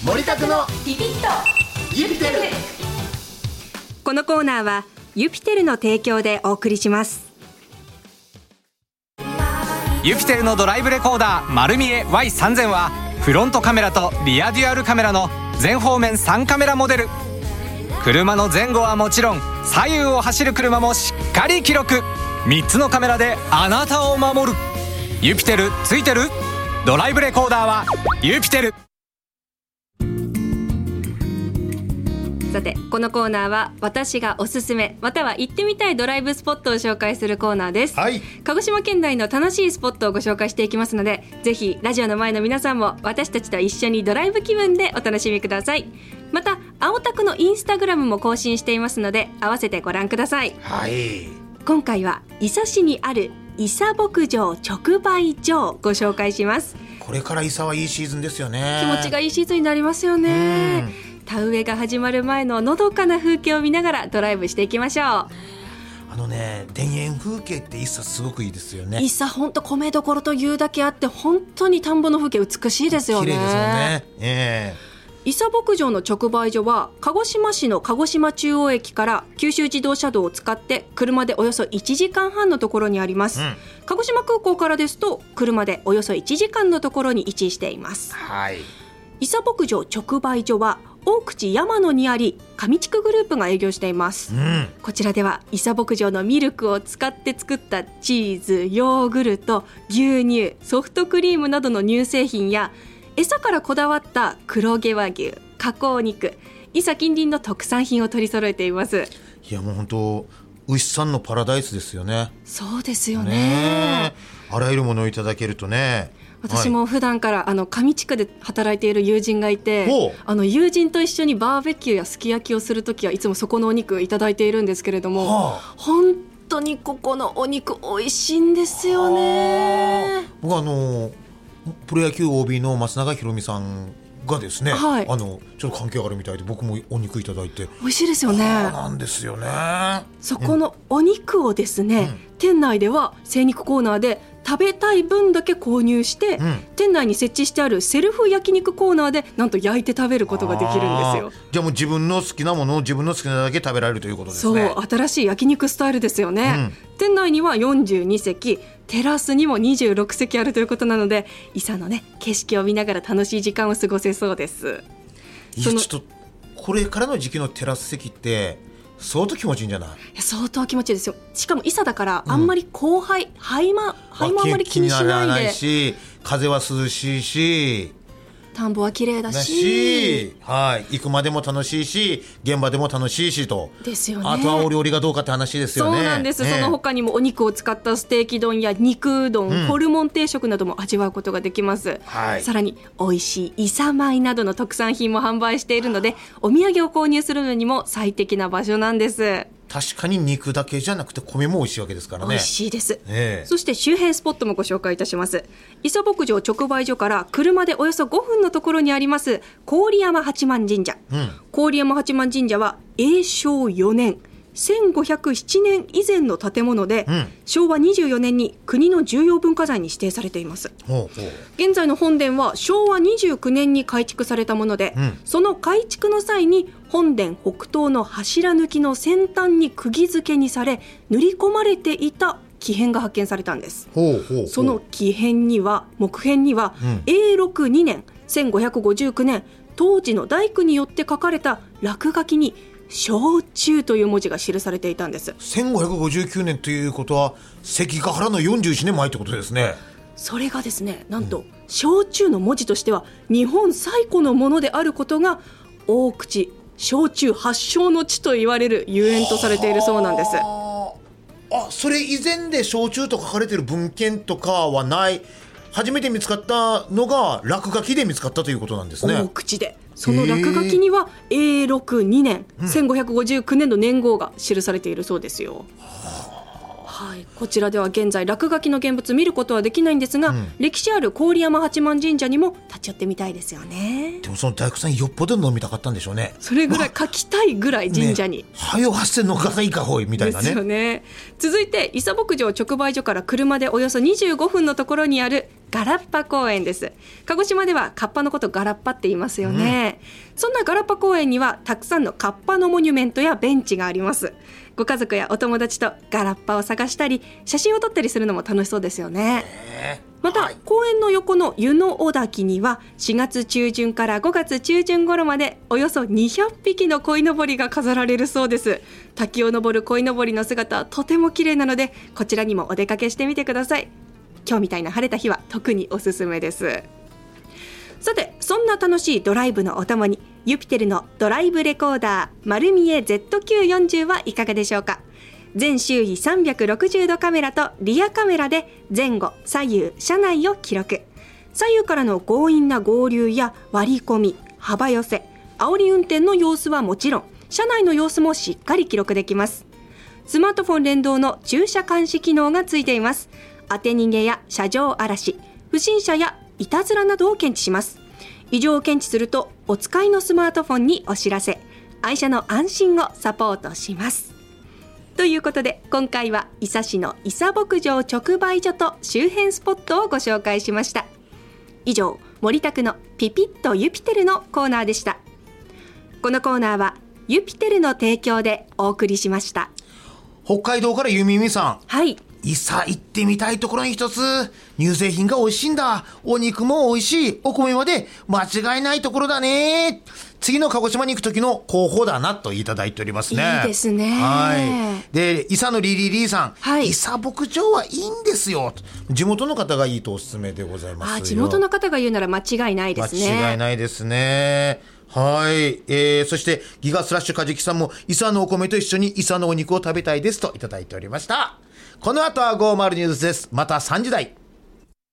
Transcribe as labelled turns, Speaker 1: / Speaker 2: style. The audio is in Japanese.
Speaker 1: 森田の
Speaker 2: ピピッと
Speaker 1: ユピテル。
Speaker 3: このコーナーはユピテルの提供でお送りします。
Speaker 4: ユピテルのドライブレコーダー丸見え Y3000 はフロントカメラとリアデュアルカメラの全方面3カメラモデル。車の前後はもちろん左右を走る車もしっかり記録。3つのカメラであなたを守る。ユピテルついてる？ドライブレコーダーはユピテル。
Speaker 3: さてこのコーナーは私がおすすめまたは行ってみたいドライブスポットを紹介するコーナーです、
Speaker 1: はい、
Speaker 3: 鹿児島県内の楽しいスポットをご紹介していきますので、ぜひラジオの前の皆さんも私たちと一緒にドライブ気分でお楽しみください。また青タクのインスタグラムも更新していますので合わせてご覧ください。
Speaker 1: はい、
Speaker 3: 今回は伊佐市にある伊佐牧場直売所をご紹介します。
Speaker 1: これから伊佐はいいシーズンですよね。
Speaker 3: 気持ちがいいシーズンになりますよね。田植えが始まる前ののどかな風景を見ながらドライブしていきましょう。
Speaker 1: 田園風景って伊佐すごくいいですよね。
Speaker 3: 伊佐本当米どころというだけあって本当に田んぼの風景美しいですよね。
Speaker 1: 綺麗ですよね、
Speaker 3: 伊佐牧場の直売所は鹿児島市の鹿児島中央駅から九州自動車道を使って車でおよそ1時間半のところにあります、鹿児島空港からですと車でおよそ1時間のところに位置しています、
Speaker 1: はい、
Speaker 3: 伊佐牧場直売所は大口山野にあり上地区グループが営業しています、こちらでは伊佐牧場のミルクを使って作ったチーズ、ヨーグルト、牛乳、ソフトクリームなどの乳製品や餌からこだわった黒毛和牛、加工肉、伊佐近隣の特産品を取り揃えています。
Speaker 1: いやもう本当牛さんのパラダイスですよね。
Speaker 3: そうですよ ね。
Speaker 1: あらゆるものをいただけるとね。
Speaker 3: 私も普段から上地区で働いている友人がいて、友人と一緒にバーベキューやすき焼きをするときはいつもそこのお肉いただいているんですけれども、本当にここのお肉美味しいんですよね。
Speaker 1: 僕プロ野球 OB の松永宏美さんがですね、ちょっと関係があるみたいで僕もお肉いただいて
Speaker 3: 美味しいですよね。
Speaker 1: そうなんですよね。
Speaker 3: そこのお肉をですね、店内では精肉コーナーで食べたい分だけ購入して、店内に設置してあるセルフ焼肉コーナーでなんと焼いて食べることができるんですよ。
Speaker 1: じゃあもう自分の好きなものを自分の好きなだけ食べられるということですね。
Speaker 3: そう、新しい焼肉スタイルですよね、店内には42席、テラスにも26席あるということなので、伊佐のね景色を見ながら楽しい時間を過ごせそうです。
Speaker 1: いやちょっとこれからの時期のテラス席って相当気持ちいいんじゃない？い
Speaker 3: や相当気持ちいいですよ。しかも伊佐だからあんまり後輩、灰もあんまり気にしないで、
Speaker 1: 気にならないし、風は涼しいし、
Speaker 3: 田んぼは綺麗だし、
Speaker 1: 行くまでも楽しいし現場でも楽しいしと。
Speaker 3: ですよね。
Speaker 1: あとはお料理がどうかって話ですよね。
Speaker 3: そうなんです、その他にもお肉を使ったステーキ丼や肉うどん、ホルモン定食なども味わうことができます、さらに美味しい伊佐米などの特産品も販売しているので、お土産を購入するのにも最適な場所なんです。
Speaker 1: 確かに肉だけじゃなくて米も美味しいわけですからね。
Speaker 3: 美味しいです、そして周辺スポットもご紹介いたします。伊佐牧場直売所から車でおよそ5分のところにあります郡山八幡神社、郡山八幡神社は永正4年1507年以前の建物で、昭和24年に国の重要文化財に指定されています。現在の本殿は昭和29年に改築されたもので、その改築の際に本殿北東の柱抜きの先端に釘付けにされ塗り込まれていた木片が発見されたんです。その木片には木片には、永禄2年1559年当時の大工によって書かれた落書きに焼酎という文字が記されていたんです。
Speaker 1: 1559年ということは関ヶ原の41年前ってことですね。
Speaker 3: それがですね、なんと焼酎の文字としては日本最古のものであることが大口焼酎発祥の地と言われるゆえんとされているそうなんです。
Speaker 1: それ以前で焼酎と書かれている文献とかはない。初めて見つかったのが落書きで見つかったということなんですね。
Speaker 3: 大口でその落書きには永禄2年1559年の年号が記されているそうですよ。こちらでは現在落書きの現物見ることはできないんですが、歴史ある郡山八幡神社にも立ち寄ってみたいですよね。
Speaker 1: でもその大工さんよっぽど飲みたかったんでしょうね。
Speaker 3: それぐらい書きたいぐらい神社に、
Speaker 1: はよ発生のかさいかほいみたいなね。
Speaker 3: ですよね。続いて伊佐牧場直売所から車でおよそ25分のところにあるガラッパ公園です。鹿児島ではカッパのことガラッパって言いますよね、そんなガラッパ公園にはたくさんのカッパのモニュメントやベンチがあります。ご家族やお友達とガラッパを探したり写真を撮ったりするのも楽しそうですよね。また、公園の横の湯の尾滝には4月中旬から5月中旬頃までおよそ200匹の鯉のぼりが飾られるそうです。滝を登る鯉のぼりの姿はとても綺麗なので、こちらにもお出かけしてみてください。今日みたいな晴れた日は特におすすめです。さて、そんな楽しいドライブのお供にユピテルのドライブレコーダー丸見え ZQ40 はいかがでしょうか。全周囲360度カメラとリアカメラで前後左右車内を記録。左右からの強引な合流や割り込み、幅寄せ、煽り運転の様子はもちろん、車内の様子もしっかり記録できます。スマートフォン連動の駐車監視機能がついています。当て逃げや車上荒らし、不審者やいたずらなどを検知します。異常を検知するとお使いのスマートフォンにお知らせ、愛車の安心をサポートします。ということで、今回は伊佐市の伊佐牧場直売所と周辺スポットをご紹介しました。以上、森田区のピピッとユピテルのコーナーでした。このコーナーはユピテルの提供でお送りしました。
Speaker 1: 北海道からゆみみさん。
Speaker 3: はい。
Speaker 1: 伊佐行ってみたいところに一つ、乳製品が美味しいんだ、お肉も美味しい、お米まで間違いないところだね。次の鹿児島に行く時の候補だなといただいておりますね。
Speaker 3: いいですね。
Speaker 1: はい。で、伊佐のリリリーさん、
Speaker 3: はい、
Speaker 1: 伊佐牧場はいいんですよ。地元の方がいいとおすすめでございますよ。
Speaker 3: 地元の方が言うなら間違いないですね。
Speaker 1: 間違いないですね。はい、そしてギガスラッシュカジキさんも伊佐のお米と一緒に伊佐のお肉を食べたいですといただいておりました。この後は50ニュースです。また3時台。